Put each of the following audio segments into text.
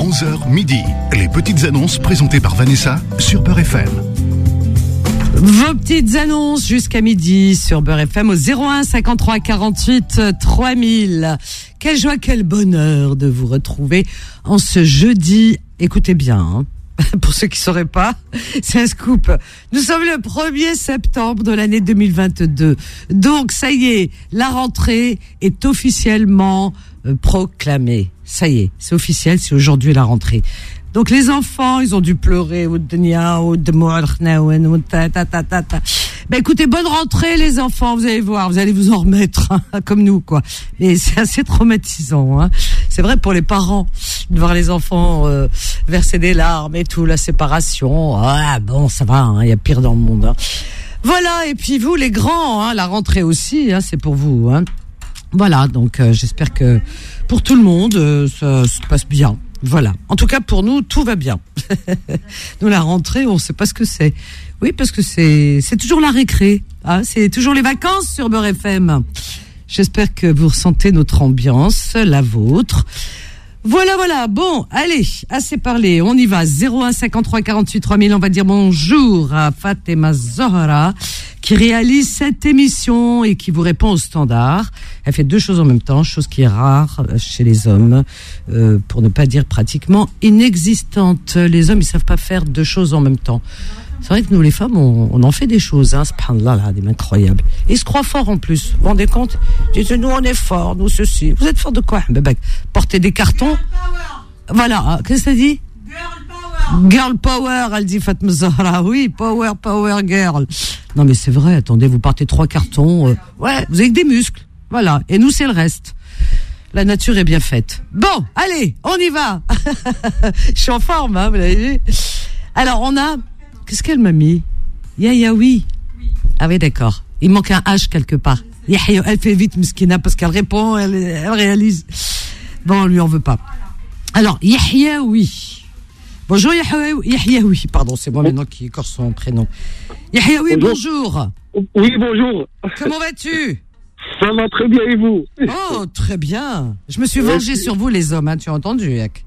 11h midi. Les petites annonces présentées par Vanessa sur Beurre FM. Vos petites annonces jusqu'à midi sur Beurre FM au 01 53 48 3000. Quelle joie, quel bonheur de vous retrouver en ce jeudi. Écoutez bien, hein. Pour ceux qui ne sauraient pas, c'est un scoop. Nous sommes le 1er septembre de l'année 2022. Donc, ça y est, la rentrée est officiellement proclamée. Ça y est, c'est officiel, c'est aujourd'hui la rentrée. Donc, les enfants, ils ont dû pleurer. Ben, écoutez, bonne rentrée, les enfants, vous allez voir, vous allez vous en remettre, hein, comme nous, quoi. Mais c'est assez traumatisant, hein. C'est vrai pour les parents, de voir les enfants verser des larmes et tout, la séparation. Ah, bon, ça va, hein, y a pire dans le monde, hein. Voilà, et puis vous, les grands, hein, la rentrée aussi, hein, c'est pour vous, hein. Voilà, donc j'espère que pour tout le monde, ça se passe bien. Voilà. En tout cas, pour nous, tout va bien. Nous, la rentrée, on ne sait pas ce que c'est. Oui, parce que c'est toujours la récré. Hein, c'est toujours les vacances sur Beurre FM. J'espère que vous ressentez notre ambiance, la vôtre. Voilà. Bon, allez, assez parlé. On y va. 01 53 48 3000. On va dire bonjour à Fatima Zahra, qui réalise cette émission et qui vous répond au standard. Elle fait deux choses en même temps, chose qui est rare chez les hommes, pour ne pas dire pratiquement inexistante. Les hommes, ils savent pas faire deux choses en même temps. C'est vrai que nous, les femmes, on en fait des choses, hein, subhanallah, là, des incroyables. Et ils se croient forts en plus. Vous vous rendez compte? Ils disent, nous, on est forts, nous, ceci. Vous êtes forts de quoi? Porter des cartons. Voilà. Qu'est-ce que ça dit? Girl power, elle dit Fatma Zahra. Oui, power girl. Non, mais c'est vrai, attendez, vous partez 3 cartons. Ouais, vous avez que des muscles. Voilà. Et nous, c'est le reste. La nature est bien faite. Bon, allez, on y va. Je suis en forme, hein, vous l'avez vu. Alors, on a... Qu'est-ce qu'elle m'a mis? Yayaoui. Ah oui, d'accord. Il manque un H quelque part. Yahya, elle fait vite, Mskina, parce qu'elle répond, elle réalise. Bon, on lui en veut pas. Alors, Yahyaoui. Bonjour Yahyaoui. Pardon, c'est moi maintenant qui écorche son prénom. Yahyaoui, bonjour. Oui, bonjour. Comment vas-tu? Ça va très bien, et vous? Oh, très bien. Je me suis vengé sur vous, les hommes, hein, tu as entendu, Yak.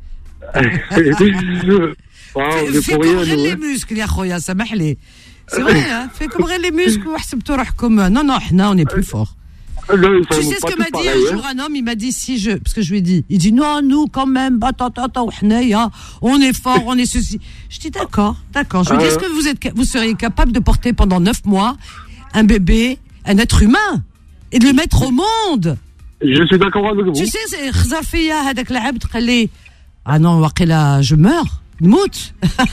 Fais comme les muscles, ya khoya, samahli. C'est vrai, hein? Fais comme les muscles, non, on est plus fort. Tu sais ce que m'a dit un jour un homme? Il m'a dit parce que je lui ai dit, il dit non, nous quand même, on est fort, on est ceci. Je dis d'accord. Je lui dis, est-ce que vous seriez capable de porter pendant 9 mois un bébé, un être humain, et de le mettre au monde? Je suis d'accord avec vous. Tu sais, c'est Khzafia, hadak l'abd, qali, ah non, waqila, je meurs. Mout.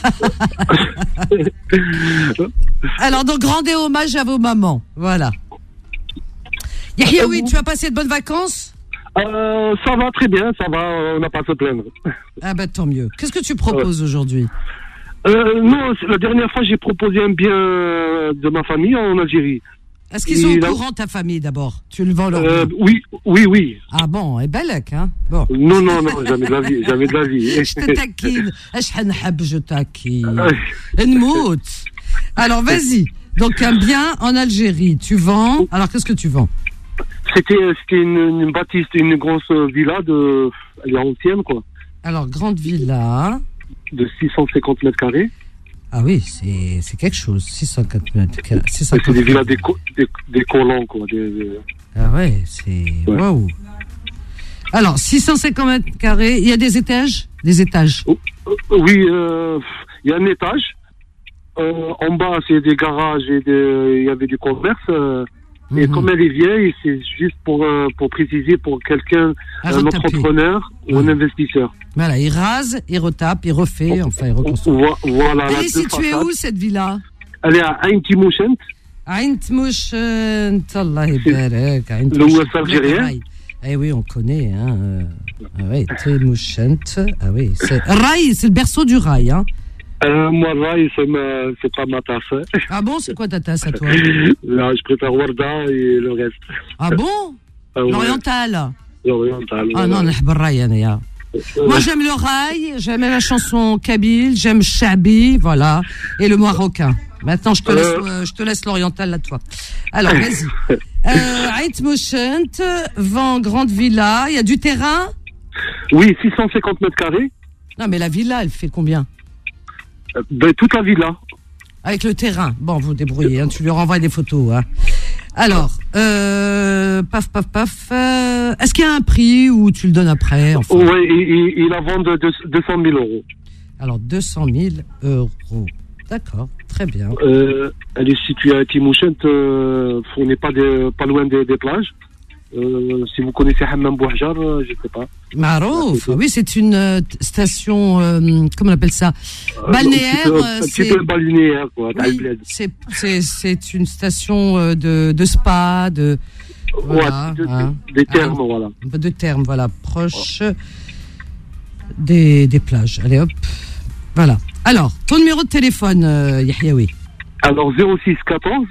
Alors, donc, rendez hommage à vos mamans. Voilà. Yahyaoui, tu as passé de bonnes vacances? Ça va très bien, ça va, on n'a pas à se plaindre. Ah bah tant mieux. Qu'est-ce que tu proposes aujourd'hui? Non, la dernière fois, j'ai proposé un bien de ma famille en Algérie. Est-ce qu'ils sont au courant, ta famille, d'abord? Tu le vends leur Oui. Ah bon, et belek, hein? Bon. Non, jamais de la vie, Je te taquine. Je taquine. Nmout. Alors, vas-y. Donc, un bien en Algérie. Tu vends. Alors, qu'est-ce que tu vends? C'était une bâtisse, une grosse villa elle est ancienne, quoi. Alors, grande villa. De 650 mètres carrés. Ah oui, c'est quelque chose. 650 mètres carrés. C'est des villas des colons, quoi. Ah ouais, c'est... Waouh. Alors, 650 mètres carrés, il y a des étages? Des étages. Oui, il y a un étage. En bas, c'est des garages et il y avait du commerce. Et comme elle est vieille, c'est juste pour préciser pour quelqu'un, un entrepreneur ou un investisseur. Voilà, il rase, il retape, il refait, enfin il reconstruit. Voilà. Elle est située où, cette villa? Elle est à Ain Timoshent. Ain Timoshent, Allah yabarak. L'Ouest algérien. Eh oui, on connaît, hein. Ah oui, Timoshent. Ah oui, Raï, c'est le berceau du rail, hein. Moi, Raï, c'est pas ma tasse. Ah bon, c'est quoi ta tasse à toi? Là, je préfère Warda et le reste. Ah bon? L'oriental. Ah non, on Raï, moi, j'aime le rail, j'aime la chanson kabyle, j'aime Chabi, voilà, et le marocain. Maintenant, je te laisse l'oriental là, toi. Alors, vas-y. Aït Moshent, vend grande villa, il y a du terrain? Oui, 650 mètres carrés. Non, mais la villa, elle fait combien? Toute la villa. Avec le terrain. Bon, vous débrouillez, hein, tu lui renvoies des photos. Hein. Alors, paf. Est-ce qu'il y a un prix ou tu le donnes après? Enfin. Oui, il la vend de 200 000 euros. Alors, 200 000 euros. D'accord, très bien. Elle est située à Timouchent, on n'est pas loin des plages. Si vous connaissez Hammam Bouhjar, je ne sais pas. Marouf, oui, c'est une station, comment on appelle ça? Balnéaire. C'est un balnéaire, quoi. Oui, c'est une station de spa, de. Voilà, des thermes, voilà. De thermes, voilà, proche des plages. Allez, hop. Voilà. Alors, ton numéro de téléphone, Yahyaoui. Alors, 06 14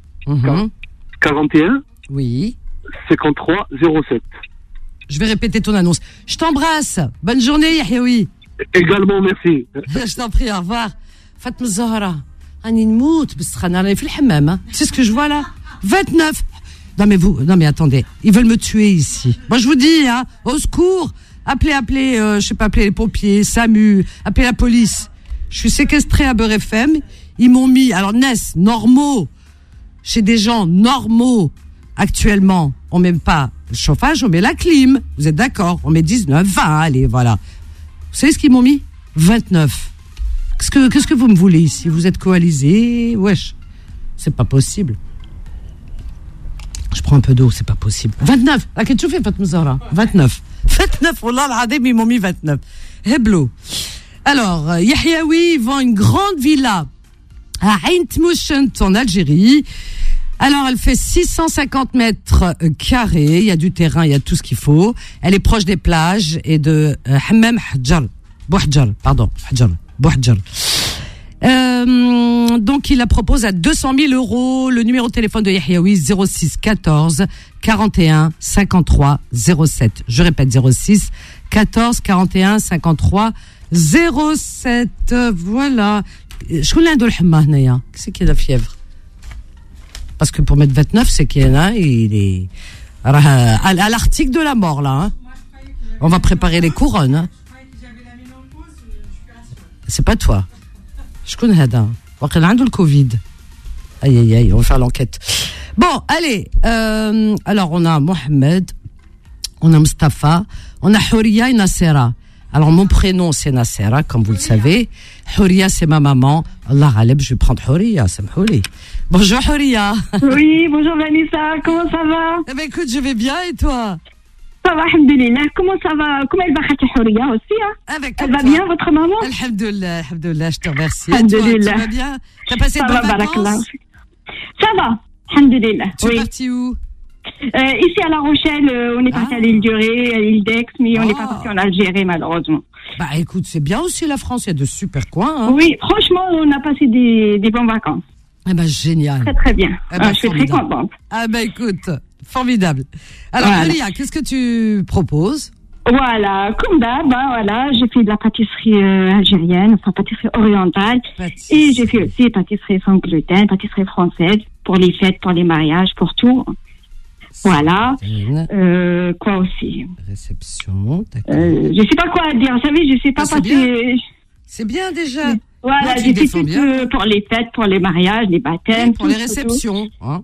41 oui. 53 07. Je vais répéter ton annonce. Je t'embrasse. Bonne journée, Yahyaoui. Également, merci. Je t'en prie, au revoir. Fatma Zahra. Annie Nmout, Bistrana, fait le hammam. C'est ce que je vois là. 29. Non mais attendez. Ils veulent me tuer ici. Moi, je vous dis, hein, au secours. Appelez, je sais pas, appelez les pompiers, SAMU, appelez la police. Je suis séquestrée à Beurre FM. Ils m'ont mis, alors normaux, chez des gens normaux, actuellement, on met pas le chauffage, on met la clim. Vous êtes d'accord? On met 19, 20, allez, voilà. Vous savez ce qu'ils m'ont mis? 29. Qu'est-ce que vous me voulez ici? Vous êtes coalisés? Wesh. C'est pas possible. Je prends un peu d'eau, c'est pas possible. 29. À quel chauffeur, Fatma Zahra? 29. 29, wallah al-adim, ils m'ont mis 29. Heblo. Alors, Yahyaoui vend une grande villa à Ain Tmouchent en Algérie. Alors, elle fait 650 mètres carrés. Il y a du terrain, il y a tout ce qu'il faut. Elle est proche des plages et de Hammam Bouhjar. Donc, il la propose à 200 000 euros. Le numéro de téléphone de Yahyaoui, 06 14 41 53 07. Je répète, 06 14 41 53 07. Voilà. Je connais un de l'hamma, c'est qui a la fièvre? Parce que pour mettre 29, c'est qu'il y en a, il est à l'article de la mort, là. Hein. On va préparer les couronnes. Hein. C'est pas toi. Je connais Hada. On a le Covid. Aïe, on va faire l'enquête. Bon, allez. Alors, on a Mohamed, on a Mustafa, on a Houria et Nassera. Alors, mon prénom, c'est Nassera, comme vous le savez. Houria, c'est ma maman. Allah Aleb, je vais prendre Houria, ça me houli. Bonjour, Houria. Oui, bonjour, Vanessa. Comment ça va? Eh ben, écoute, je vais bien, et toi? Ça va, alhamdoulilah. Comment ça va? Comment elle va, Houria, aussi, hein? Elle va bien, votre maman? Alhamdoulilah, je te remercie. Alhamdoulilah. Et toi, tu vas bien? T'as passé de bonnes vacances? Ça va, alhamdoulilah. Tu es parti où? Ici à La Rochelle, on est parti à l'île de Ré, à l'île d'Aix, mais on n'est pas parti en Algérie, malheureusement. Bah écoute, c'est bien aussi la France, il y a de super coins. Hein. Oui, franchement, on a passé des bonnes vacances. Eh ben génial. Très très bien. Je suis très contente. Ah ben écoute, formidable. Alors Alia, qu'est-ce que tu proposes? Voilà, comme d'hab, voilà, j'ai fait de la pâtisserie algérienne, enfin pâtisserie orientale, et j'ai fait aussi pâtisserie sans gluten, pâtisserie française pour les fêtes, pour les mariages, pour tout. Voilà. Quoi aussi? Réception, d'accord. Je sais pas quoi dire, vous savez, je sais pas passer. C'est bien déjà. Voilà, j'ai fait tout pour les fêtes, pour les mariages, les baptêmes. Oui, pour les réceptions. Hein,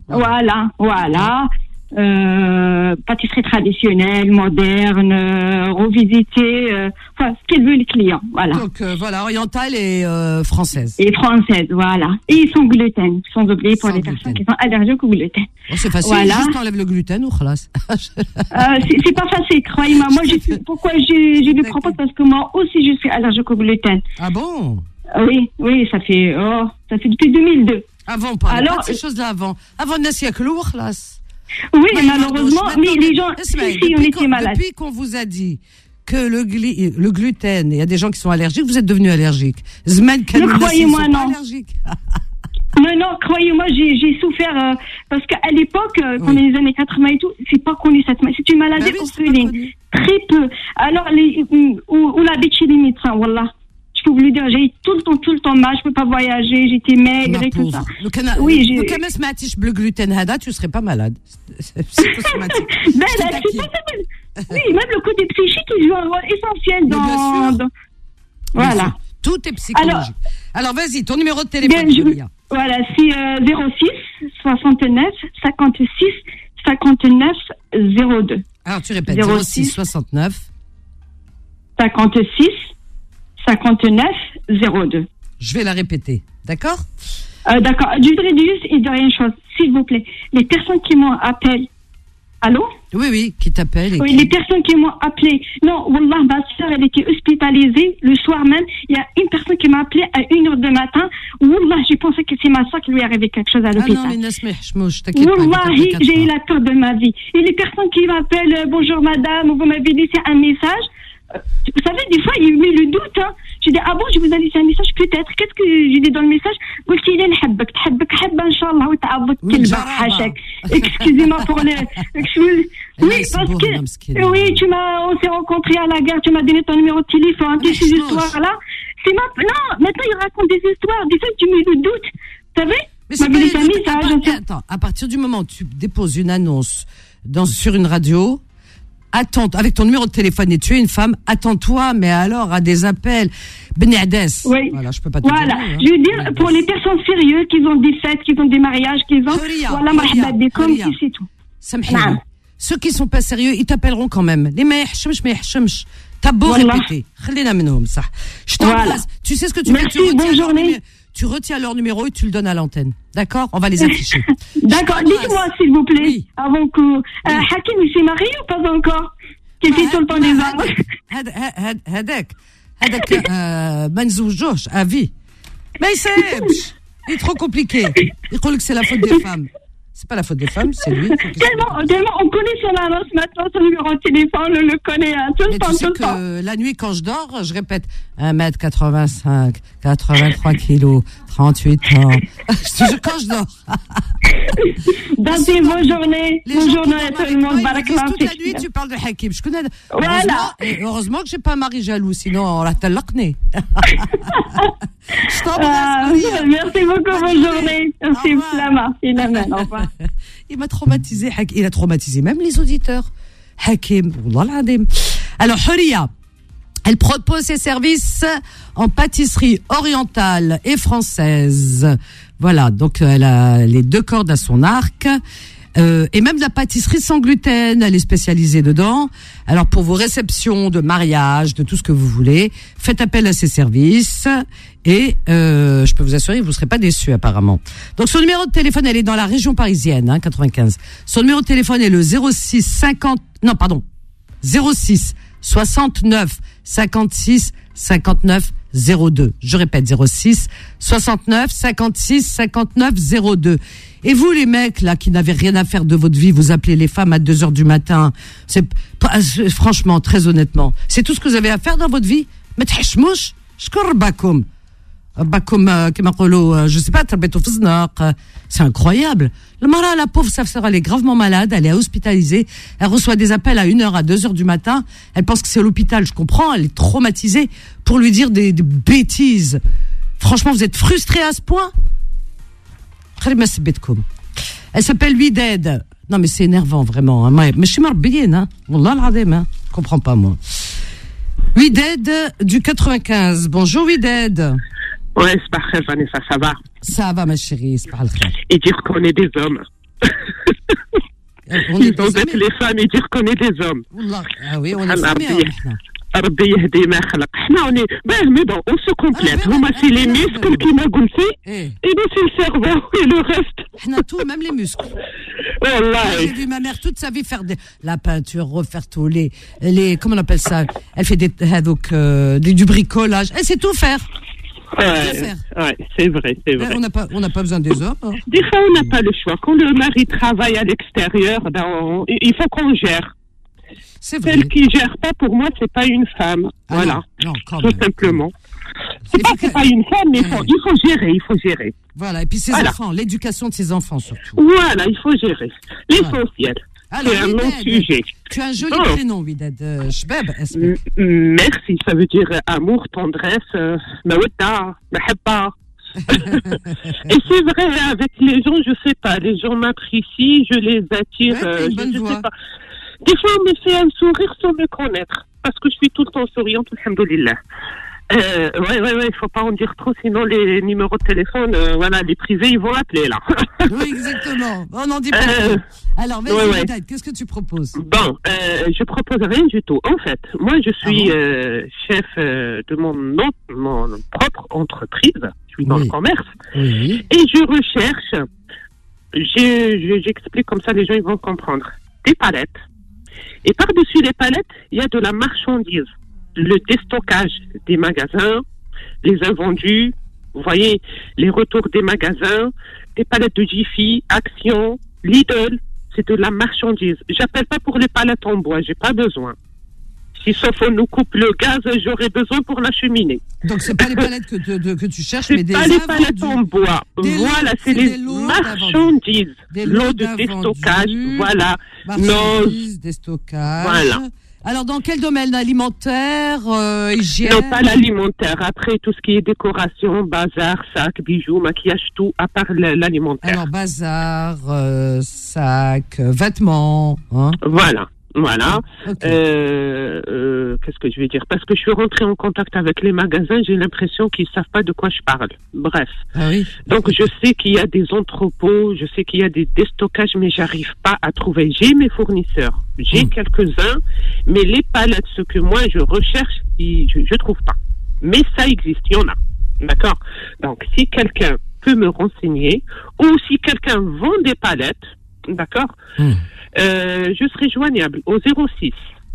voilà. Pâtisserie traditionnelle, moderne, revisitée, enfin, ce qu'ils veulent les clients, voilà. Donc, voilà, orientale et française. Et française, voilà. Et sans gluten, sans oublier pour les personnes qui sont allergiques au gluten. Oh, c'est facile, voilà. Juste enlève le gluten ou khalas. C'est pas facile, croyez-moi. Moi, pourquoi je lui propose? Parce que moi aussi, je suis allergique au gluten. Ah bon? Oui, ça fait depuis 2002. Avant, pas de ces choses-là avant. Avant de naître, ou khalas. Oui, malheureusement, mais les gens, si on était malade. Depuis qu'on vous a dit que le gluten, il y a des gens qui sont allergiques, vous êtes devenus allergiques. Ne croyez-moi, non. Non, croyez-moi, j'ai souffert, parce qu'à l'époque, dans les années 80 et tout, c'est pas connu cette maladie. C'est une maladie orpheline. Très peu. Alors, où la bitch limite, wallah. Je peux vous le dire, j'ai tout le temps mal, je peux pas voyager, j'étais maigre et tout ça. Oui, quand même, si tu le gluten hada, tu serais pas malade. C'est automatique. Oui, même le côté psychique, il joue un rôle essentiel dans. Voilà. Tout est psychologique. Alors vas-y, ton numéro de téléphone. Voilà, c'est 06 69 56 59 02. Alors tu répètes, 06 69 56 59 02. Je vais la répéter, d'accord? D'accord. Je voudrais juste dire une chose, s'il vous plaît. Les personnes qui m'ont appelé. Allô? Oui, qui t'appellent. Oui, les personnes qui m'ont appelé. Non, Wallah, ma soeur, elle était hospitalisée le soir même. Il y a une personne qui m'a appelé à 1h du matin. Wallah, j'ai pensé que c'est ma soeur qui lui est arrivé quelque chose à l'hôpital. Ah non, mais Nasmeh, t'inquiète pas. Wallahi, j'ai eu la peur de ma vie. Et les personnes qui m'appellent, bonjour madame, vous m'avez laissé un message. Vous savez, des fois, il met le doute. Hein. J'ai dit, ah bon, je vous ai laissé un message, peut-être. Qu'est-ce que j'ai dit dans le message? Excusez-moi pour le... Oui, parce que... Oui, on s'est rencontrés à la gare, tu m'as donné ton numéro de téléphone, toutes ces histoires-là. Non, maintenant, il raconte des histoires. Des fois, tu mets le doute. Vous savez? Mais c'est pas un message. Attends, à partir du moment où tu déposes une annonce sur une radio... Attends, avec ton numéro de téléphone et tu es une femme, attends-toi, mais alors à des appels. Benades. Oui. Voilà, je peux pas te dire. Voilà. Je veux dire, pour les personnes sérieuses, qui ont des fêtes, qui ont des mariages, qui ont. Voilà, marhaba bikum, c'est tout. Ceux qui sont pas sérieux, ils t'appelleront quand même. Les ma yahchemch. T'as beau répéter. Khalina minhum, ça. Je t'embrasse. Tu sais ce que tu fais? Merci, bonne journée. Tu retiens leur numéro et tu le donnes à l'antenne. D'accord? On va les afficher. D'accord. Dites-moi, s'il vous plaît, avant que... Hakim, il s'est marié ou pas encore? Qui fait tout le temps des hommes? هذاك ما نزوجوش à vie. Mais il est trop compliqué. Il croit que c'est la faute des femmes. C'est pas la faute des femmes, c'est lui. Tellement, on connaît son annonce maintenant, son numéro de téléphone, on le connaît tout le temps. Tu sais que la nuit, quand je dors, je répète 1m85, 83 kilos, 38 ans. Je te jure, quand je dors. Dantine, bonne journée. Bonne journée à tout le monde. Toute la nuit, tu parles de Hakim. Je connais. Voilà. Heureusement que j'ai pas un mari jaloux, sinon on l'a talaqné. Je t'embrasse. Merci beaucoup, bonne journée. Merci, Flama. Au revoir. Il m'a traumatisé. Il a traumatisé même les auditeurs. Hakim, Wallah al-Adim. Alors, Huria, elle propose ses services en pâtisserie orientale et française. Voilà, donc elle a les deux cordes à son arc. Et même de la pâtisserie sans gluten, elle est spécialisée dedans. Alors pour vos réceptions de mariage, de tout ce que vous voulez, faites appel à ses services et je peux vous assurer que vous ne serez pas déçus apparemment. Donc son numéro de téléphone, elle est dans la région parisienne, 95. Son numéro de téléphone est le 06 69 56 59 02. Je répète, 06 69 56 59 02. Et vous, les mecs, là, qui n'avez rien à faire de votre vie, vous appelez les femmes à 2h du matin. Franchement, très honnêtement, c'est tout ce que vous avez à faire dans votre vie? Mais t'hachmouch, shkorbakum. Je sais pas, c'est incroyable. La pauvre, elle est gravement malade, elle est hospitalisée, elle reçoit des appels à 1h, à 2h du matin, elle pense que c'est à l'hôpital, je comprends, elle est traumatisée pour lui dire des bêtises. Franchement, vous êtes frustrés à ce point? Elle s'appelle Wided. Non, mais c'est énervant, vraiment. Mais je suis marbiyenne, Wallah al-Adim, je comprends pas, moi. Wided du 95. Bonjour, Wided. Ouais, c'est pas grave, Vanessa, ça va. Ça va, ma chérie, c'est pas grave. Et dire qu'on est des hommes. Ils vont être les femmes et dire qu'on est des hommes. Ah oui, on est femmes. ربي يهدي ما خلق حنا on est mais bon on se complète هما c'est les muscles qui m'a gonflé et nous c'est le cerveau et le reste حنا tout même les muscles. والله j'ai vu ma mère toute sa vie faire la peinture, refaire tout les comment on appelle ça, elle fait du bricolage, elle sait tout faire. Ouais, c'est vrai. On n'a pas besoin des hommes. Hein. Des fois on n'a pas le choix, quand le mari travaille à l'extérieur, il faut qu'on gère. C'est vrai. Celle qui gère pas, pour moi, c'est pas une femme. Voilà. Non, tout simplement. C'est pas une femme, mais il faut gérer. Voilà. Et puis ses enfants, l'éducation de ses enfants surtout. Voilà, il faut gérer. L'essentiel. C'est un long sujet. Tu as un joli prénom, Wided. Shbab, merci, ça veut dire amour, tendresse, maouda, mahabba. Et c'est vrai, avec les gens, je sais pas, les gens m'apprécient, je les attire, je sais pas. Des fois, on me fait un sourire sans me connaître, parce que je suis tout le temps souriante, alhamdoulilah. Ouais, il faut pas en dire trop, sinon les numéros de téléphone, voilà, les privés, ils vont appeler, là. Oui, exactement. On n'en dit pas trop. Alors, vas-y, Wided, qu'est-ce que tu proposes? Bon, je propose rien du tout. En fait, moi, je suis chef de mon propre entreprise. Je suis dans le commerce. Oui. Et je recherche, j'explique comme ça, les gens, ils vont comprendre, des palettes. Et par-dessus les palettes, il y a de la marchandise. Le déstockage des magasins, les invendus, vous voyez, les retours des magasins, des palettes de Jiffy, Action, Lidl, c'est de la marchandise. J'appelle pas pour les palettes en bois, j'ai pas besoin. Si sauf on nous coupe le gaz, j'aurais besoin pour la cheminée. Donc c'est pas les palettes que tu cherches, c'est mais des pas les palettes en bois. Voilà, c'est les marchandises. Des lots de déstockage, voilà. Marchandises, déstockage. Voilà. Alors, dans quel domaine? Alimentaire, hygiène? Non, pas l'alimentaire. Après, tout ce qui est décoration, bazar, sac, bijoux, maquillage, tout, à part l'alimentaire. Alors, bazar, sac, vêtements, hein? Voilà. Okay. Qu'est-ce que je vais dire? Parce que je suis rentrée en contact avec les magasins, j'ai l'impression qu'ils savent pas de quoi je parle. Bref. Ah oui. Donc je sais qu'il y a des entrepôts, je sais qu'il y a des déstockages, mais j'arrive pas à trouver. J'ai mes fournisseurs, j'ai quelques-uns, mais les palettes, ce que moi je recherche, je trouve pas. Mais ça existe, il y en a. D'accord? Donc si quelqu'un peut me renseigner, ou si quelqu'un vend des palettes, d'accord? Je serai joignable au 06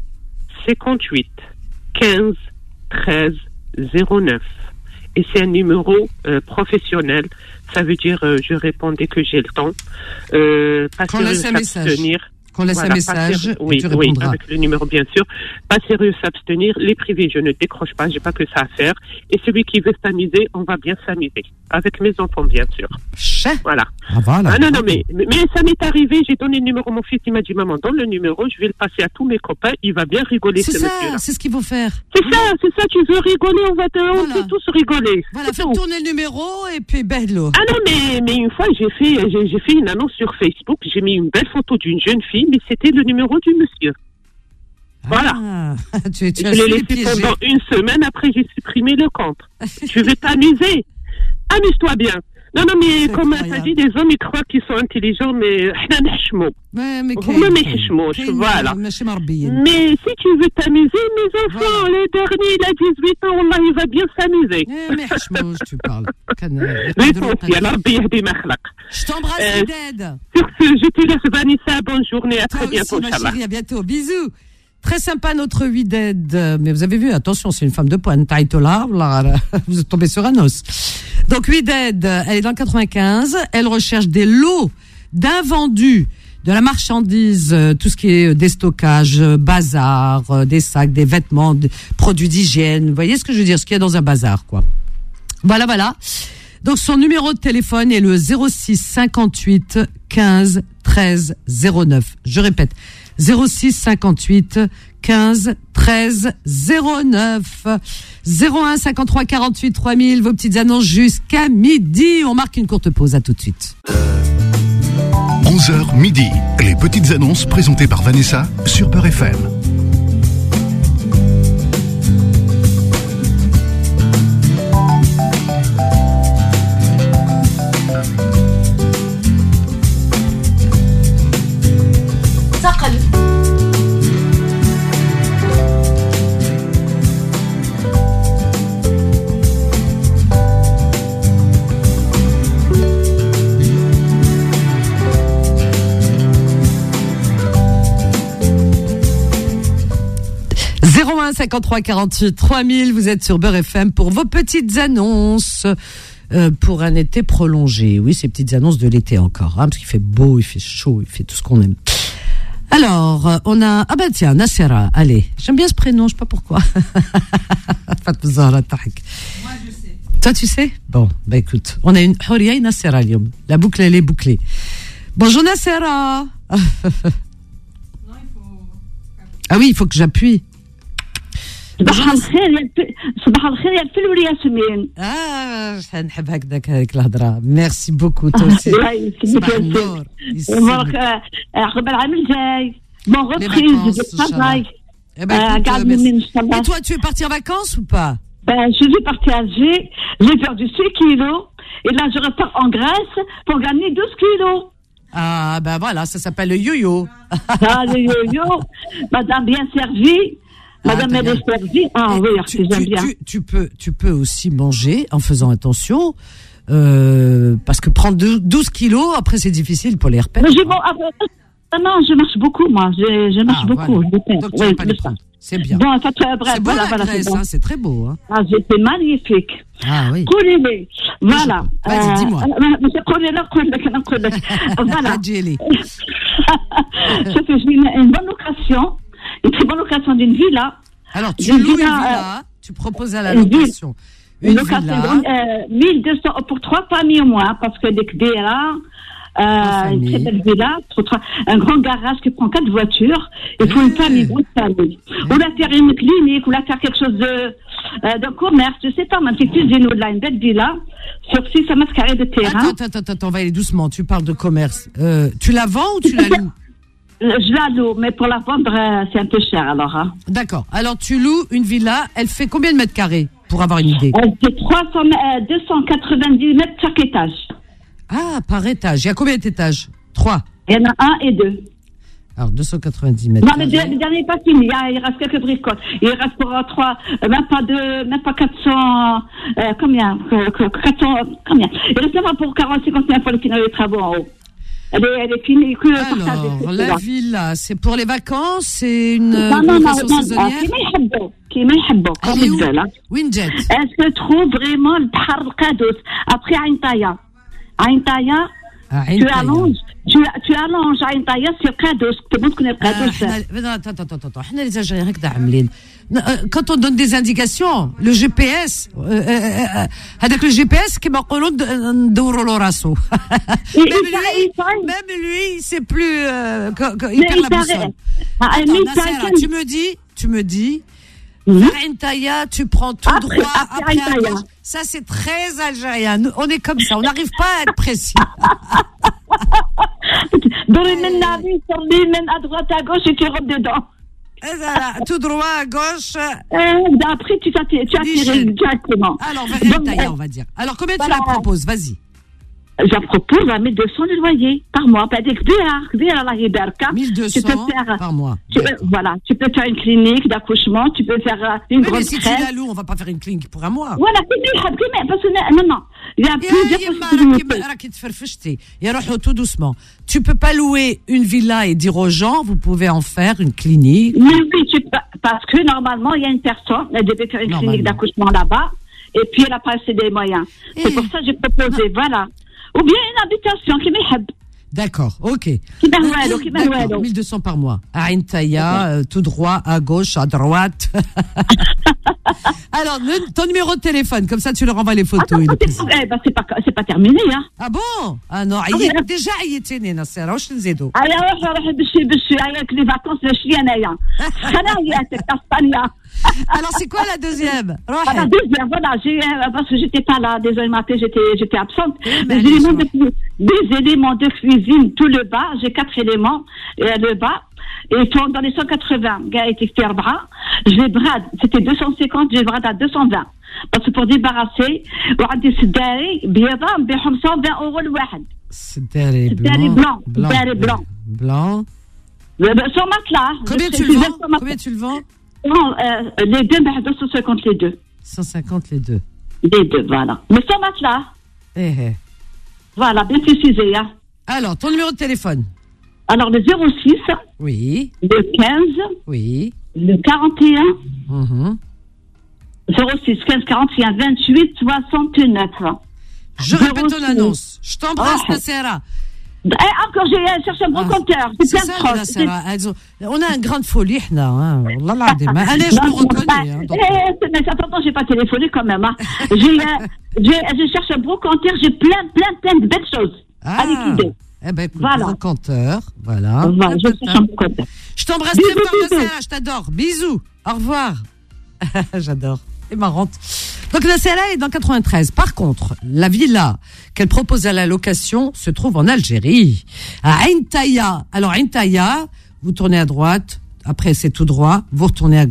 58 15 13 09 et c'est un numéro professionnel, ça veut dire je réponds dès que j'ai le temps, pas sérieux s'abstenir. Qu'on laisse un message, oui, tu répondras. Oui, avec le numéro bien sûr. Pas sérieux s'abstenir. Les privés, je ne décroche pas, j'ai pas que ça à faire. Et celui qui veut s'amuser, on va bien s'amuser. Avec mes enfants, bien sûr. Voilà. Non, mais ça m'est arrivé, j'ai donné le numéro à mon fils, il m'a dit, maman, donne le numéro, je vais le passer à tous mes copains, il va bien rigoler, ce monsieur-là. C'est ce qu'il faut faire. C'est ça, tu veux rigoler, on peut tous rigoler. Voilà, fais tourner le numéro et puis bello. Ah non, mais une fois, j'ai fait une annonce sur Facebook, j'ai mis une belle photo d'une jeune fille, mais c'était le numéro du monsieur. Voilà. Je l'ai laissé pendant une semaine, après j'ai supprimé le compte. Tu veux t'amuser? Amuse-toi bien. Non, mais comme tu as dit, les hommes, ils croient qu'ils sont intelligents, mais voilà. Mais si tu veux t'amuser, mes enfants, le dernier, il a 18 ans, Allah, il va bien s'amuser. Tu parles. Je t'embrasse, Wided. Sur ce, je te laisse, Vanessa, bonne journée, à très bientôt, Inch'Allah. À bientôt, bisous. Très sympa notre Wided, mais vous avez vu, attention, c'est une femme de pointe, Taïtola, vous êtes tombé sur un os. Donc Wided, elle est dans le 95, elle recherche des lots d'invendus, de la marchandise, tout ce qui est déstockage, bazar, des sacs, des vêtements, des produits d'hygiène, vous voyez ce que je veux dire, ce qu'il y a dans un bazar, quoi. Voilà. Donc son numéro de téléphone est le 06 58 15 13 09. Je répète, 06 58 15 13 09 01 53 48 3000, vos petites annonces jusqu'à midi. On marque une courte pause, à tout de suite. 11h midi, les petites annonces présentées par Vanessa sur Beurre FM. « 53 48 3000, vous êtes sur Beurre FM pour vos petites annonces pour un été prolongé. Oui, ces petites annonces de l'été encore, parce qu'il fait beau, il fait chaud, il fait tout ce qu'on aime. Alors, on a... Ah ben tiens, Nassera, allez. J'aime bien ce prénom, je sais pas pourquoi. Moi, je sais. Toi, tu sais? Bon, écoute, on a une Houria et Nassera, la boucle, elle est bouclée. Bonjour, Nassera. Ah oui, il faut que j'appuie. صباح الخير يا الفلول ياسمين. نحب هكذاك الهضره. ميرسي بوكو توسي. صباح النور. مبروك عقب العام الجاي. بون ريبريز دو ترافاي. Et toi, tu es parti en vacances ou pas? Je vais partir à Alger, j'ai perdu 6 kilos, et là, je repars en Grèce pour gagner 12 kilos. Ah, voilà, ça s'appelle le yo-yo. Le yo-yo, madame bien servie. Madame, elle est servie. Ah oui, j'aime bien. Tu peux aussi manger en faisant attention, parce que prendre 12 kilos, après, c'est difficile pour les herpès. Non, je marche beaucoup, moi. Je marche beaucoup. Voilà. Donc, tu vas pas les prendre. C'est bien. Bon, bref, c'est beau, la Grèce, bon. C'est très beau. Hein. Ah, c'est magnifique. Ah oui. Coulez-les. Voilà. Vas-y, dis-moi. Voilà. J'ai une bonne location, une très bonne location d'une villa. Alors, tu loues une villa, tu proposes à la location. Une villa. 1200 pour 3 familles au moins, parce que des Kdera, une très belle villa, un grand garage qui prend 4 voitures, il faut une famille installée. Ou la faire une clinique, ou la faire quelque chose d'un commerce, je sais pas, mais c'est cuisine ou là, une belle villa, sur 600 mètres carrés de terrain. Attends, on va aller doucement, tu parles de commerce. Tu la vends ou tu la loues? Je la loue, mais pour la vendre, c'est un peu cher alors. Hein. D'accord. Alors tu loues une villa, elle fait combien de mètres carrés, pour avoir une idée? Elle fait 290 mètres chaque étage. Ah, par étage. Il y a combien d'étages? 3. Il y en a 1 et 2. Alors 290 mètres. Non, mais le dernier n'est pas fini. Il reste quelques bricoles. Il reste pour 3, même pas 400. Combien? 400. Combien? Il reste même pour 40-50 000 pour les finir les travaux en haut. Elle est finie. Alors, la villa, c'est pour les vacances, c'est une location saisonnière. Qui m'aime Elle est où? Windjet. Elle se trouve vraiment le Bahar al-Qadous, après Ain Taya. Ain Taya, tu allonges Ain Taya sur Qadous. Tout le monde connaît Qadous. Attends. On les Algériens هكذا عاملين. Quand on donne des indications, le GPS, avec le GPS, كما يقولوا ندوروا له راسو. Même lui, c'est plus il perd la boussole. Attends, tu me dis Ain-Taya, tu prends tout droit après à gauche. Ça, c'est très algérien. Nous, on est comme ça. On n'arrive pas à être précis. À droite, à gauche, et tu rentres dedans. Tout droit, à gauche. Après, tu atterris directement. Alors, vers Ain-Taya, on va dire. Alors, combien tu la proposes? Vas-y. Je propose à 1200 le loyer par mois. 1200 par mois. Voilà, tu peux faire une clinique d'accouchement, tu peux faire une grande crèche. Mais si tu la loues, on va pas faire une clinique pour un mois. Voilà, parce que non. Il y a plusieurs possibilités. Tout doucement. Tu peux pas louer une villa et dire aux gens, vous pouvez en faire une clinique. Oui, parce que normalement, il y a une personne, elle devait faire une clinique d'accouchement là-bas, et puis elle n'a pas assez des moyens. C'est pour ça que j'ai proposé, voilà. Ou bien une habitation qui m'aime. D'accord, ok. 1200 par mois. À Ain-Taya, tout droit, à gauche, à droite. Alors, ton numéro de téléphone, comme ça tu leur envoies les photos. C'est pas terminé, hein. Ah bon? Ah non, déjà عيتيني نصيرة واش نزيدو؟ روح بشي avec les vacances de chienaya. Alors c'est quoi la deuxième? La deuxième, voilà, parce que j'étais pas là, désolé matin, j'étais absente. Des éléments de cuisine, tout le bas, j'ai 4 éléments, le bas. Et dans les 180, je les brade, c'était 250, je les brade à 220. Parce que pour débarrasser, وعندي سداري بيضاء نبيعهم 120 € الواحد. سداري blanc. Sur matelas. Combien tu le vends? Non, les deux, 250 les deux. 150 les deux. Les deux, voilà. Mais sans matelas. Voilà, bien précisé, hein. Alors, ton numéro de téléphone? Alors, le 06. Oui. Le 15. Oui. Le 41. 06, 15, 41, 28, 69. Je répète ton annonce. Je t'embrasse, Nassera. Encore, j'ai cherché un bon compteur. C'est plein de proches. On a un grain de folie, là. Allez, je me reconnais. Mais attends, j'ai pas téléphoné quand même. Hein. Je cherche un brocanteur, j'ai plein de belles choses à liquider. Eh ben, écoute, brocanteur, voilà. Je cherche un brocanteur. Je t'embrasse très fort, Nassera, je t'adore. Bisous. Au revoir. J'adore. C'est marrante. Donc Nassera est dans 93. Par contre, la villa qu'elle propose à la location se trouve en Algérie, à Ain-Taya. Alors Ain-Taya, vous tournez à droite, après c'est tout droit, vous retournez à gauche,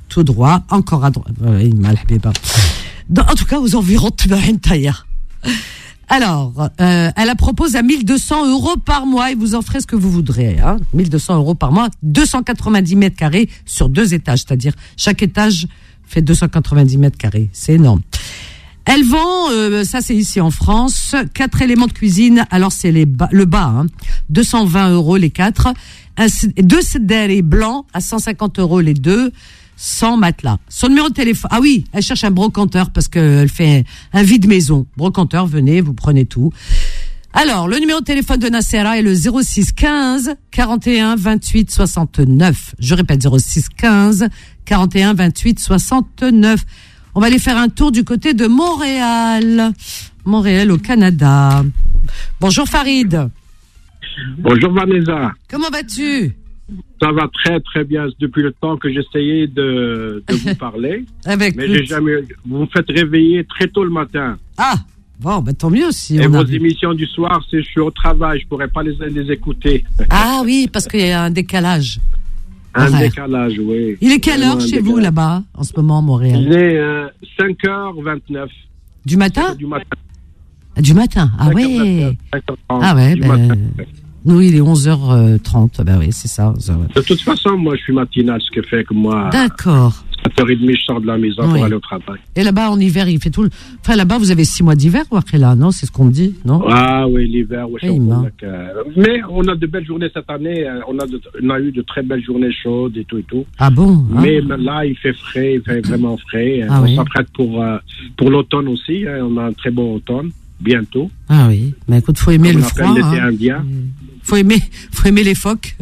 tout droit, encore à droite. En tout cas, aux environs de Tbaïntaïa. Alors, elle la propose à 1 200 € par mois et vous en ferez ce que vous voudrez. 1 200 € par mois, 290 mètres carrés sur 2 étages, c'est-à-dire chaque étage fait 290 mètres carrés. C'est énorme. Elle vend, ça c'est ici en France, 4 éléments de cuisine. Alors c'est le bas, 220 € les 4. 2 sederi blancs à 150 € les 2. Sans matelas. Son numéro de téléphone. Ah oui, elle cherche un brocanteur parce qu'elle fait un vide maison. Brocanteur, venez, vous prenez tout. Alors, le numéro de téléphone de Nassera est le 06 15 41 28 69. Je répète, 06 15 41 28 69. On va aller faire un tour du côté de Montréal. Montréal au Canada. Bonjour Farid. Bonjour Vanessa. Comment vas-tu? Ça va très très bien depuis le temps que j'essayais de vous parler. Mais j'ai jamais. Vous me faites réveiller très tôt le matin. Ah bon, ben tant mieux aussi. Et vos émissions du soir, je suis au travail, je pourrais pas les écouter. Ah oui, parce qu'il y a un décalage. Décalage, oui. Il est quelle heure chez vous là-bas en ce moment, Montréal? Il est 5h29. Du matin? Du matin. Du matin. Ah ouais. Ah ouais. Nous, il est 11h30. Ben oui, c'est ça. De toute façon, moi, je suis matinal, ce qui fait que moi. D'accord. 7h30, je sors de la maison pour aller au travail. Et là-bas, en hiver, il fait tout. Enfin, là-bas, vous avez 6 mois d'hiver, là, non? C'est ce qu'on me dit, non? Ah oui, l'hiver, oui. Mais on a de belles journées cette année. On a eu de très belles journées chaudes et tout et tout. Ah bon? Mais là, il fait frais, il fait vraiment frais. On s'apprête pour l'automne aussi. On a un très bon automne. Bientôt. Ah oui. Mais écoute, faut aimer le froid. L'été indien. Faut aimer les phoques.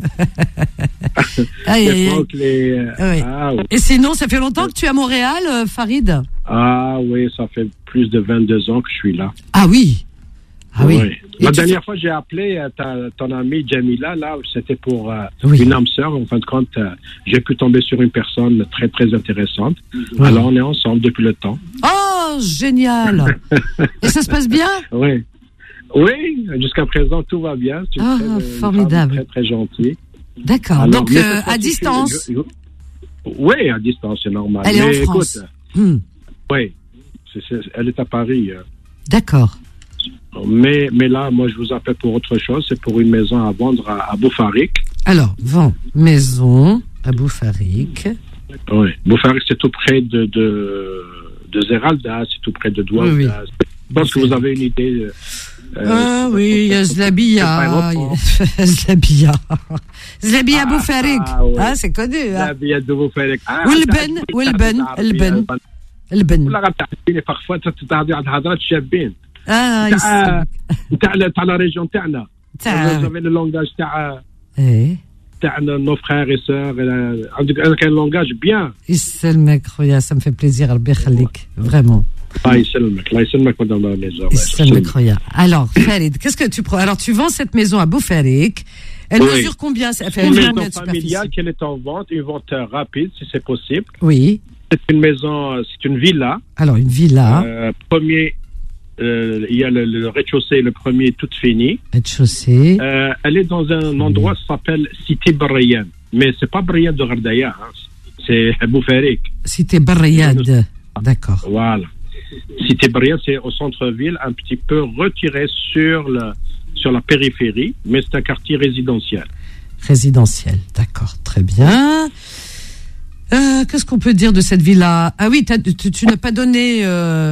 Les phoques, oui. Et sinon, ça fait longtemps que tu es à Montréal, Farid? Ah oui, ça fait plus de 22 ans que je suis là. Ah oui. Ah oui. La dernière fois, j'ai appelé ton amie Jamila, là, c'était pour une âme sœur. En fin de compte, j'ai pu tomber sur une personne très, très intéressante. Oui. Alors, on est ensemble depuis le temps. Oh, génial. Et ça se passe bien? Oui. Oui, jusqu'à présent, tout va bien. Formidable. Très, très gentil. D'accord. Alors, donc, à distance? Oui, à distance, c'est normal. Elle est en France. Oui, elle est à Paris. D'accord. Mais là, moi, je vous appelle pour autre chose. C'est pour une maison à vendre à Boufarik. Alors, vend maison à Boufarik. Oui, Boufarik, c'est tout près de Zeralda, c'est tout près de Douala. Oui. Je pense que vous avez une idée. Oui, il y a Zlabia. Zlabia Boufarik. Ah, c'est connu. Zlabia de Boufarik. Elben. Parfois, tu as des hadrat chabin. Ah, تاع la région تاعنا. Vous avez le langage تاع nos frères et sœurs. عندك un langage bien. يسلمك خويا, ça me fait plaisir, ربي يخليك, vraiment. الله يسلمك madame la maison. يسلمك خويا. Alors Farid, qu'est-ce que tu prends? Alors tu vends cette maison à Boufarik. Elle mesure combien? Ça fait une maison familiale qu'elle est en vente, une vente rapide si c'est possible. Oui. C'est une maison, c'est une villa. Alors une villa. Il y a le rez-de-chaussée, le premier tout fini. Rez-de-chaussée. Elle est dans un endroit qui s'appelle Cité Barriyan. Mais c'est pas Barriyan de Gardaya, c'est Boufarik. Cité Barriyan, d'accord. Voilà. Cité Barriyan, c'est au centre-ville, un petit peu retiré sur la périphérie, mais c'est un quartier résidentiel. Résidentiel, d'accord, très bien. Qu'est-ce qu'on peut dire de cette villa? Ah oui, tu n'as pas donné...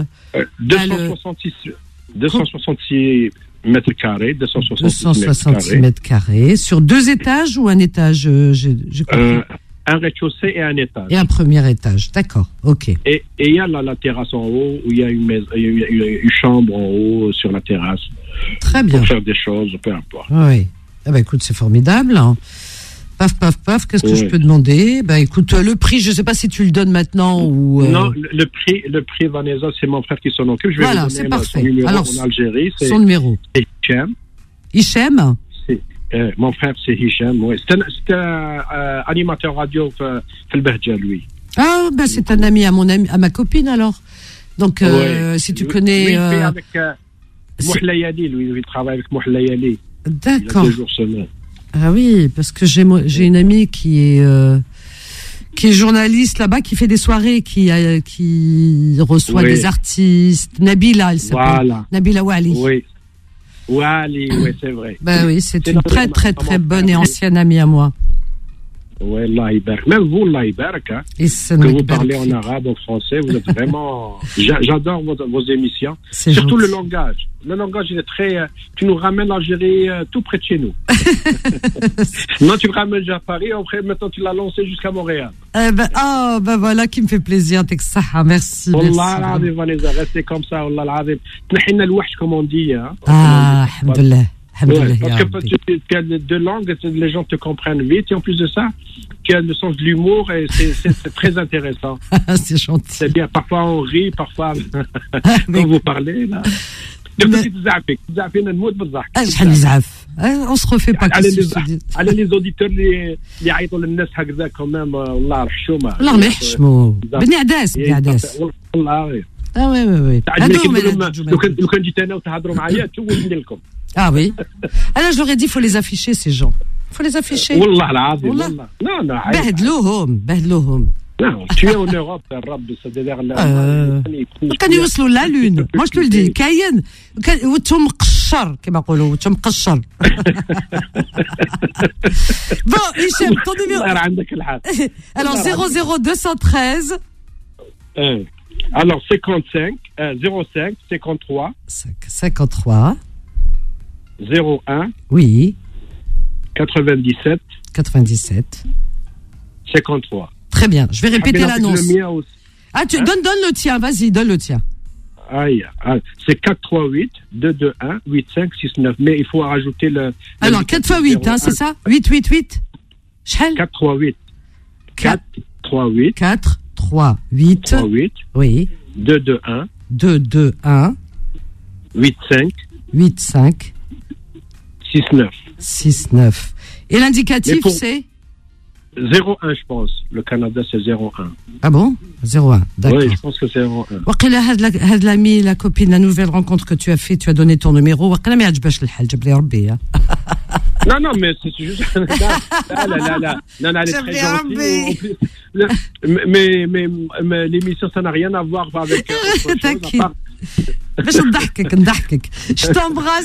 266 mètres carrés. 266 mètres carrés. Sur 2 étages ou un étage? Un rez-de-chaussée et un étage. Et un premier étage, d'accord, ok. Et il y a la terrasse en haut, où il y a une chambre en haut sur la terrasse. Très bien. Pour faire des choses, peu importe. Oui. Ah bah écoute, c'est formidable. Hein. Paf, qu'est-ce que je peux demander? Bah écoute, le prix, je sais pas si tu le donnes maintenant ou... Non, le prix, Vanessa, c'est mon frère qui s'en occupe. Je vais voilà, vous donner son numéro. Alors, en Algérie. Son numéro. C'est Hichem. Hichem? Mon frère, c'est Hichem, oui. C'est un animateur radio Felbehja, lui. Ah, ben c'est un ami à ma copine, alors. Donc, si tu connais... Oui, il fait avec Mouhlayali, lui, il travaille avec Mouhlayali. D'accord. Il a 2 jours semaine. Ah oui, parce que j'ai une amie qui qui est journaliste là-bas, qui fait des soirées, qui reçoit des artistes. Nabila, elle s'appelle. Voilà. Nabila Ouali. Oui. Ouali, oui, c'est vrai. Ben oui, c'est une très très très bonne et ancienne amie à moi. Oui, Allah Ibarak. Même vous, Allah Ibarak, hein, que vous parlez en arabe, en français, vous êtes vraiment... J'adore vos émissions. C'est surtout gentil. Le langage. Le langage, il est très... tu nous ramènes l'Algérie tout près de chez nous. Non, tu me ramènes déjà à Paris, après, maintenant, tu l'as lancé jusqu'à Montréal. Ben voilà qui me fait plaisir. T'es que ça. Merci. Allah l'azim, Vanessa, restez comme ça, Allah l'azim. T'nahina l'ouach, comme on dit. Hein. Alhamdulillah. Ouais, parce que tu as deux langues, les gens te comprennent vite, et en plus de ça, tu as le sens de l'humour, et c'est très intéressant. C'est gentil. C'est bien, parfois on rit, parfois quand vous parlez, là. On se refait pas. Allez, les auditeurs, les عيطوا للناس هكذا quand même, الله يرحمهم. الله يرحمهم. بني عداس. والله. Ah oui. لو كان جيت انا وتهضروا معايا توجني لكم. Ah oui. Alors je leur ai dit, faut les afficher ces gens. Faut les afficher. والله العظيم والله. Non. بهدلوهم. Non, tu es en Europe, الرب c'est-à-dire كانوا يوصلوا لا لون. Moi je te le dis, كاين وتهم مقشر كما يقولوا, وتهم مقشر. Bon, Hichem, ton numéro. الله عندك الحق. Alors 00213 Alors 55 05 53 01 oui 97 53. Très bien, je vais répéter l'annonce. Ah, donne le tien, vas-y, donne le tien. C'est 438 221 8569, mais il faut rajouter le... Alors 4 x 8, hein, c'est ça 8 شحال 438 oui 221 85 69. Et l'indicatif, c'est 01, je pense. Le Canada, c'est 01. Ah bon 01, d'accord. Oui, je pense que c'est 01. وقيلا هاد l'ami, la copine, la nouvelle rencontre que tu as fait, tu as donné ton numéro. وقيلا ما يعجبش الحال, جاب لي ربي. Non, mais c'est juste... Là, elle est très gentille. Mais l'émission, ça n'a rien à voir avec... T'inquiète. Je t'embrasse.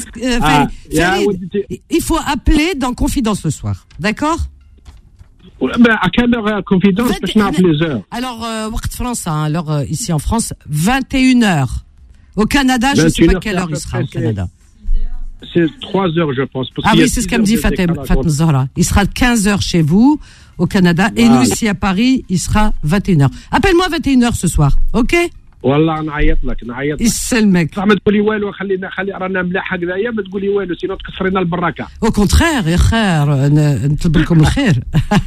Il faut appeler dans Confidence ce soir. D'accord? À quelle heure Confidence? Parce que les heures. Alors, Waqt France, alors ici en France, 21h. Au Canada, je ne sais pas quelle heure il sera au Canada. C'est 3 heures, je pense. Ah oui, c'est ce qu'elle me dit Fatem Zahra. Il sera 15h chez vous, au Canada, et nous ici à Paris, il sera 21h. Appelle-moi 21h ce soir, ok? والله نعيط لك يسلمك. صح ما تقولي والو, خلي رانا ملاح هكذايا, ما تقولي والو سينو تكسرينا البراكه. Au contraire, يا خير نطلب لكم الخير.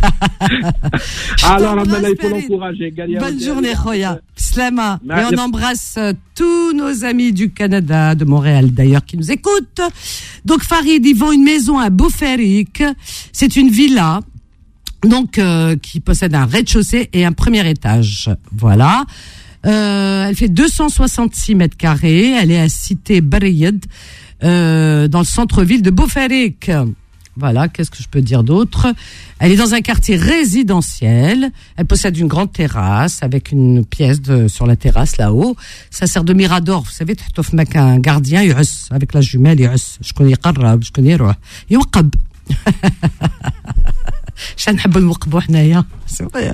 Alors Ramana, il faut l'encourager. Bonne journée خويا. Slama. Et on embrasse tous nos amis du Canada, de Montréal d'ailleurs, qui nous écoutent. Donc Farid, ils vend une maison à Beauféric. C'est une villa. Donc qui possède un rez-de-chaussée et un premier étage. Voilà. Elle fait 266 mètres carrés. Elle est à Cité Barayed, dans le centre-ville de Beauféric. Voilà, qu'est-ce que je peux dire d'autre? Elle est dans un quartier résidentiel. Elle possède une grande terrasse avec une pièce sur la terrasse là-haut. Ça sert de mirador. Vous savez, tu as un gardien avec la jumelle. Je connais يقرب, je connais يروح يوقب. شحال نحبوا نوقبوا حنايا. C'est vrai.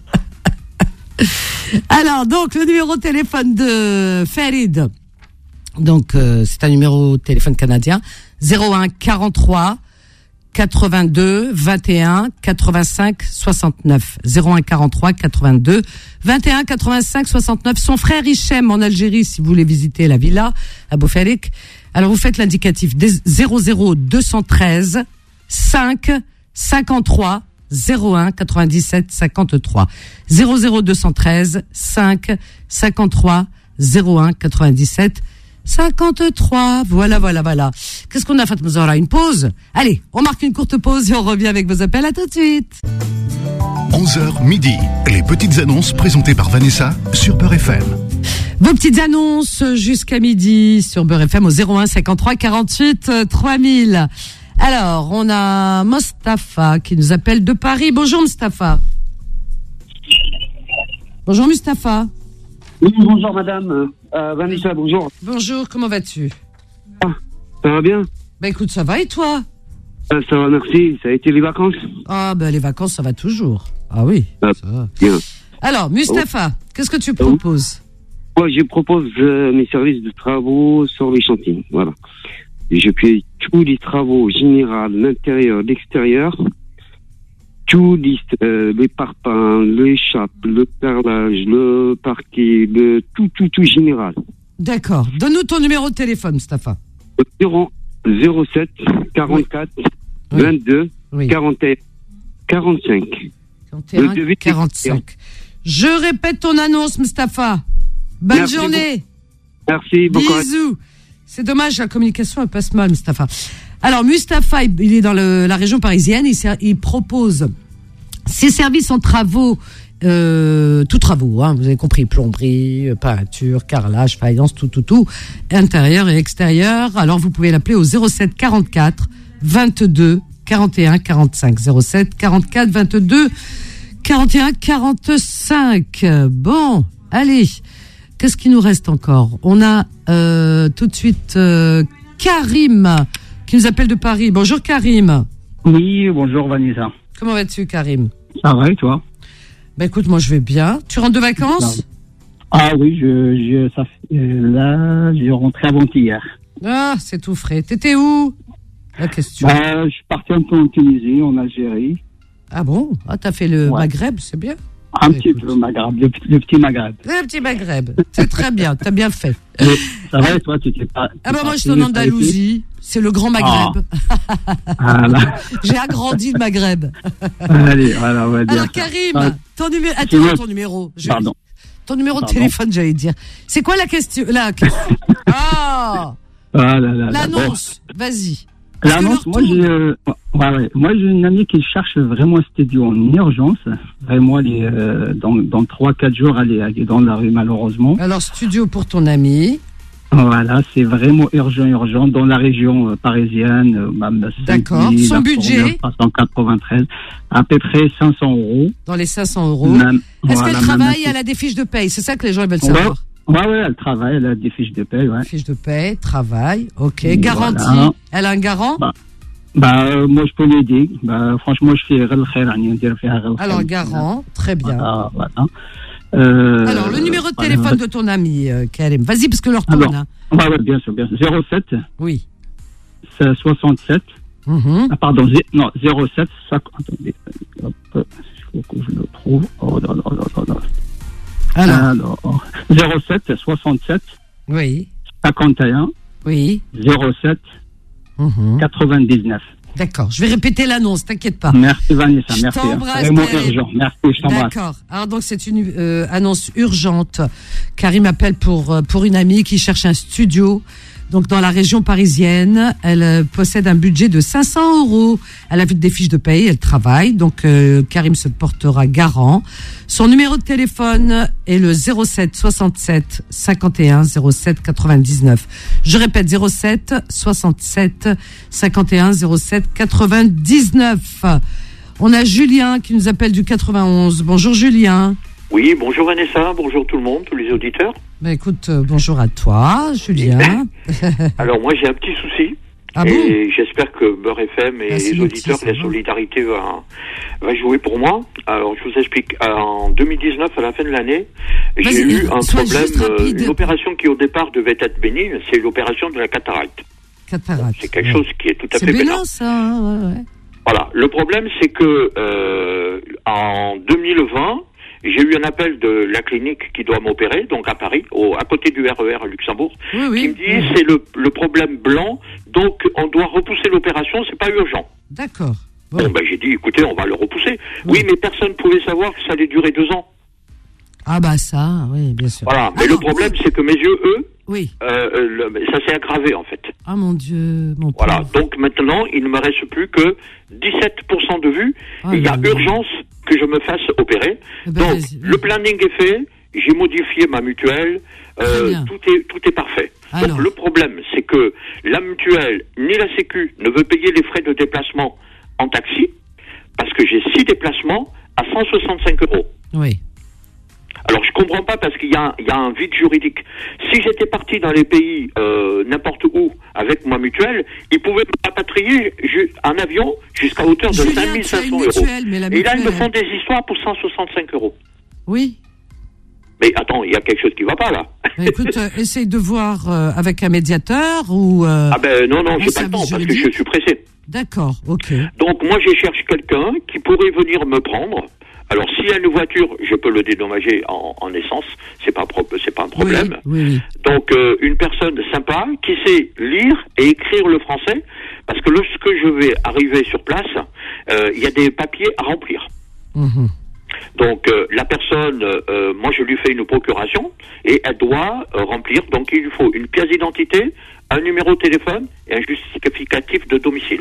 Alors, donc, le numéro de téléphone de Farid. Donc, c'est un numéro de téléphone canadien. 01 43 82 21 85 69. 01 43 82 21 85 69. Son frère Hichem en Algérie, si vous voulez visiter la villa à Beauféric. Alors, vous faites l'indicatif 00 213 5 53 01 97 53. 00 213 5 53 01 97 53. Voilà. Qu'est-ce qu'on a fait, Zahra? Une pause? Allez, on marque une courte pause et on revient avec vos appels. À tout de suite. 11h midi. Les petites annonces présentées par Vanessa sur Beurre FM. Vos petites annonces jusqu'à midi sur Beurre FM au 01 53 48 3000. Alors, on a Mostafa qui nous appelle de Paris. Bonjour Mostafa. Bonjour Mustapha. Oui, bonjour madame. Vanessa, bonjour. Bonjour, comment vas-tu? Ça va bien? Bah écoute, ça va et toi? Ça va, merci. Ça a été les vacances? Ah bah les vacances, ça va toujours. Ah oui, ça va. Bien. Alors, Mustapha, qu'est-ce que tu proposes? Moi, je propose mes services de travaux sur les chantiers. Voilà. Je fais tous les travaux généraux, l'intérieur, l'extérieur, tous les parpaings, les chapes, le perlage, le parquet, tout général. D'accord. Donne-nous ton numéro de téléphone, Mustapha. 07 44 22 41 45. 41 45. Je répète ton annonce, Mustapha. Bonne journée. Merci beaucoup. Bisous. C'est dommage, la communication elle passe mal, Mustapha. Alors, Mustapha, il est dans la région parisienne. Il propose ses services en travaux, tout travaux, hein, vous avez compris, plomberie, peinture, carrelage, faïence, tout, intérieur et extérieur. Alors, vous pouvez l'appeler au 07 44 22 41 45. 07 44 22 41 45. Bon, allez. Qu'est-ce qui nous reste encore? On a tout de suite Karim qui nous appelle de Paris. Bonjour Karim. Oui, bonjour Vanessa. Comment vas-tu Karim? Ça va et toi? Ben écoute, moi je vais bien. Tu rentres de vacances? Ah oui, là, j'ai rentré avant-hier. Ah, c'est tout frais. T'étais où? La question. Je suis parti un peu en Tunisie, en Algérie. Ah bon? Ah, t'as fait le Maghreb, c'est bien. Un petit peu, Maghreb, le petit Maghreb. Le petit Maghreb, c'est très bien, t'as bien fait. Ça va et toi, tu t'es pas... Ah bah moi je suis en Andalousie, c'est le grand Maghreb. J'ai agrandi le Maghreb. Allez, voilà, on va dire. Alors Karim, ton numéro... Attends, ton numéro. Pardon. Ton numéro de téléphone, j'allais dire. C'est quoi la question? L'annonce, vas-y. L'annonce, moi j'ai une amie qui cherche vraiment un studio en urgence. Vraiment, dans 3-4 jours, elle est dans la rue malheureusement. Alors, studio pour ton amie. Voilà, c'est vraiment urgent dans la région parisienne. D'accord. Son budget 393, à peu près 500 €. Dans les 500 €. Est-ce qu'elle travaille? Elle a des fiches de paye? C'est ça que les gens veulent savoir. Ouais, elle travaille, elle a des fiches de paye, ouais. Fiches de paye, travail, ok. Garantie, voilà. Elle a un garant? Moi je peux l'aider. Franchement, je fais alors, garant, très bien. Voilà. Alors, le numéro de téléphone de ton ami, Karim. Vas-y, parce que l'heure tourne. Ouais, bien sûr. 07. Oui. 67. Pardon, 07. Attendez. Hop, il faut que je le trouve. Oh là là. Alors, 07 67 51 07 99. D'accord, je vais répéter l'annonce, t'inquiète pas. Merci Vanessa, merci. Vraiment urgent, merci, je t'embrasse. D'accord, alors donc c'est une annonce urgente. Karim appelle pour une amie qui cherche un studio. Donc dans la région parisienne, elle possède un budget de 500 €. Elle a vu des fiches de paye, elle travaille. Donc Karim se portera garant. Son numéro de téléphone est le 07 67 51 07 99. Je répète 07 67 51 07 99. On a Julien qui nous appelle du 91. Bonjour Julien. Oui, bonjour Vanessa, bonjour tout le monde, tous les auditeurs. Écoute, bonjour à toi, Julien. Alors moi j'ai un petit souci. Et j'espère que Beurre FM et les auditeurs, la solidarité va jouer pour moi. Alors je vous explique. En 2019, à la fin de l'année, j'ai eu un problème, une opération qui au départ devait être bénigne, c'est l'opération de la cataracte. Cataracte. C'est quelque chose qui est tout à fait bénin. C'est bénin ça, ouais. Voilà. Le problème c'est que en 2020, j'ai eu un appel de la clinique qui doit m'opérer, donc à Paris, à côté du RER à Luxembourg, qui me dit c'est le problème blanc, donc on doit repousser l'opération, c'est pas urgent. D'accord. Bon, j'ai dit, écoutez, on va le repousser. Oui, mais personne ne pouvait savoir que ça allait durer 2 ans. Ah bah ça, oui, bien sûr. Voilà, mais le problème c'est que mes yeux, ça s'est aggravé en fait. Ah mon Dieu, mon pauvre. Voilà, donc maintenant, il ne me reste plus que 17% de vue. Il y a urgence que je me fasse opérer. Donc, le planning est fait, j'ai modifié ma mutuelle, tout est parfait. Alors. Donc, le problème, c'est que la mutuelle, ni la Sécu, ne veut payer les frais de déplacement en taxi, parce que j'ai 6 déplacements à 165 €. Oui. Alors je comprends pas parce qu'il y a un vide juridique. Si j'étais parti dans les pays n'importe où avec ma mutuelle, ils pouvaient me rapatrier en avion jusqu'à hauteur de 5 500 euros. Et là, ils me font des histoires pour 165 euros. Oui. Mais attends, il y a quelque chose qui va pas là. Écoute, essaye de voir avec un médiateur ou... Ah ben non, j'ai pas le temps parce que je suis pressé. D'accord, ok. Donc moi, je cherche quelqu'un qui pourrait venir me prendre. Alors, s'il y a une voiture, je peux le dédommager en essence, c'est pas un problème. Oui. Donc, une personne sympa qui sait lire et écrire le français, parce que lorsque je vais arriver sur place, il y a des papiers à remplir. Donc, la personne, moi, je lui fais une procuration et elle doit remplir. Donc, il lui faut une pièce d'identité, un numéro de téléphone et un justificatif de domicile.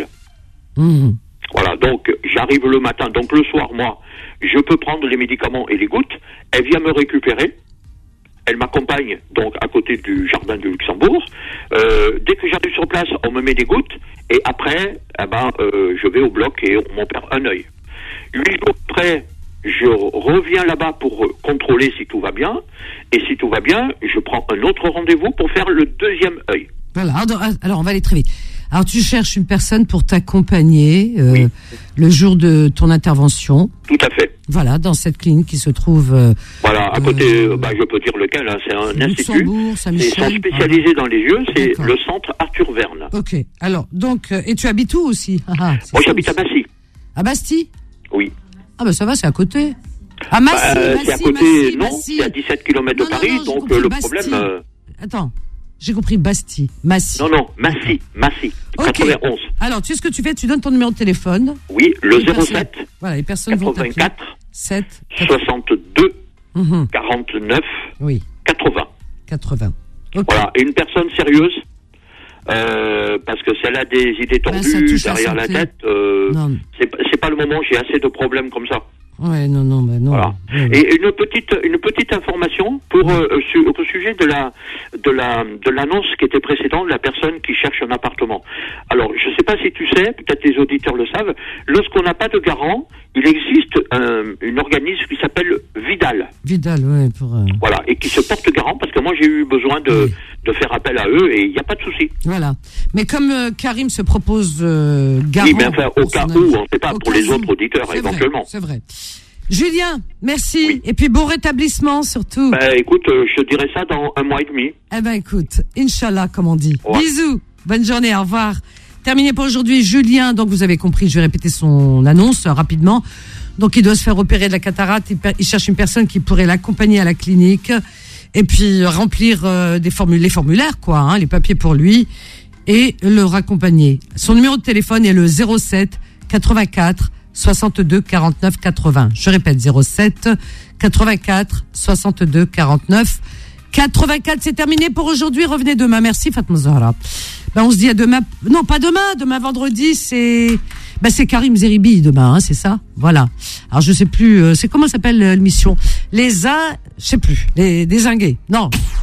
Voilà, donc j'arrive le matin, donc le soir, moi, je peux prendre les médicaments et les gouttes, elle vient me récupérer, elle m'accompagne donc à côté du jardin du Luxembourg, dès que j'arrive sur place, on me met des gouttes, et après, je vais au bloc et on m'opère un œil. 8 jours après, je reviens là-bas pour contrôler si tout va bien, et si tout va bien, je prends un autre rendez-vous pour faire le deuxième œil. Voilà, alors on va aller très vite. Alors tu cherches une personne pour t'accompagner le jour de ton intervention. Tout à fait. Voilà, dans cette clinique qui se trouve... voilà, à côté, je peux dire lequel, hein, c'est un institut. Ils sont spécialisés dans les yeux, c'est le centre Arthur Verne. Ok, alors, donc, et tu habites où aussi? Moi j'habite à Basty. À Basty? Oui. Ah ben ça va, c'est à côté. À Massy, c'est à côté, c'est à 17 km de Paris, donc le problème... Attends. J'ai compris Basty, Massy. Non, Massy, 91. Alors, tu sais ce que tu fais, tu donnes ton numéro de téléphone. Oui, le 07. Voilà, les personnes 84 vont 7 62 49 80. Okay. Voilà, et une personne sérieuse, parce que si elle a des idées tordues derrière la tête, c'est pas le moment, j'ai assez de problèmes comme ça. Ouais, non. Voilà. Et une petite information pour au sujet de l'annonce qui était précédente, la personne qui cherche un appartement. Alors, je sais pas si tu sais, peut-être les auditeurs le savent, lorsqu'on n'a pas de garant, il existe un organisme qui s'appelle Vidal. Vidal, ouais, voilà, et qui se porte garant, parce que moi j'ai eu besoin de faire appel à eux et il n'y a pas de souci. Voilà. Mais comme Karim se propose garant... Oui, mais enfin, au cas où, on ne sait pas, pour les autres auditeurs, éventuellement. C'est vrai. Julien, merci. Oui. Et puis bon rétablissement surtout. Écoute, je dirais ça dans 1 mois et demi. Eh ben écoute, Inch'Allah, comme on dit. Ouais. Bisous, bonne journée, au revoir. Terminé pour aujourd'hui, Julien, donc vous avez compris, je vais répéter son annonce rapidement. Donc il doit se faire opérer de la cataracte, il cherche une personne qui pourrait l'accompagner à la clinique et puis remplir les formulaires, quoi, hein, les papiers pour lui et le raccompagner. Son numéro de téléphone est le 07 84 62 49 80. Je répète, 07 84 62 49 84. C'est terminé pour aujourd'hui. Revenez demain. Merci Fatma Zahra. On se dit à demain. Non, pas demain. Demain vendredi, c'est Karim Zeribi demain, hein, c'est ça. Voilà. Alors je sais plus. C'est comment s'appelle l'émission? Je sais plus. Les dézingués. Non.